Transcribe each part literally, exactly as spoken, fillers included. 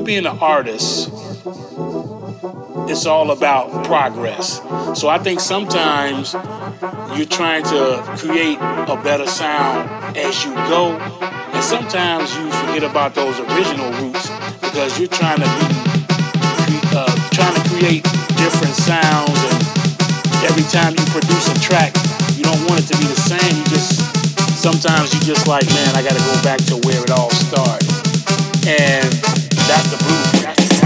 being an artist, it's all about progress. So I think sometimes you're trying to create a better sound as you go, and sometimes you forget about those original roots because you're trying to be uh, trying to create different sounds, and every time you produce a track, you don't want it to be the same. You just sometimes you just like, man, I got to go back to where it all started, and that's the blues. That's the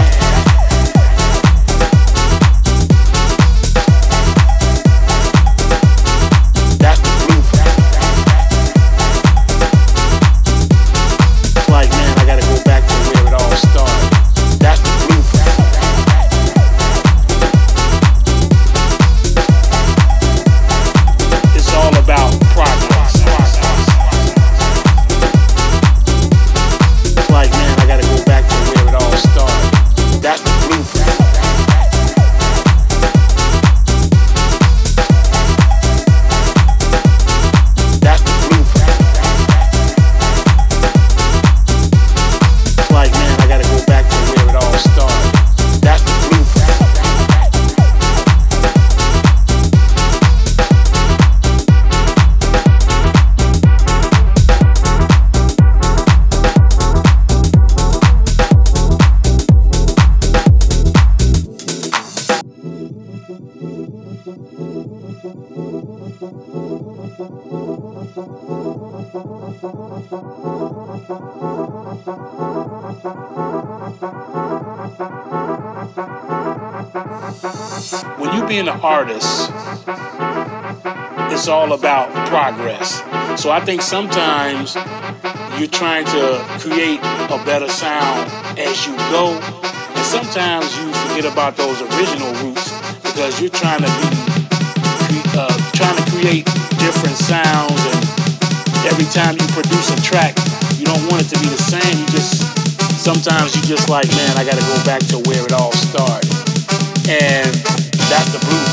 When you being an artist, it's all about progress. So I think sometimes you're trying to create a better sound as you go, and sometimes you forget about those original roots because you're trying to be uh, trying to create different sounds, and every time you produce a track, you don't want it to be the same. You just sometimes you just like, man, I got to go back to where it all started, and that's the blues.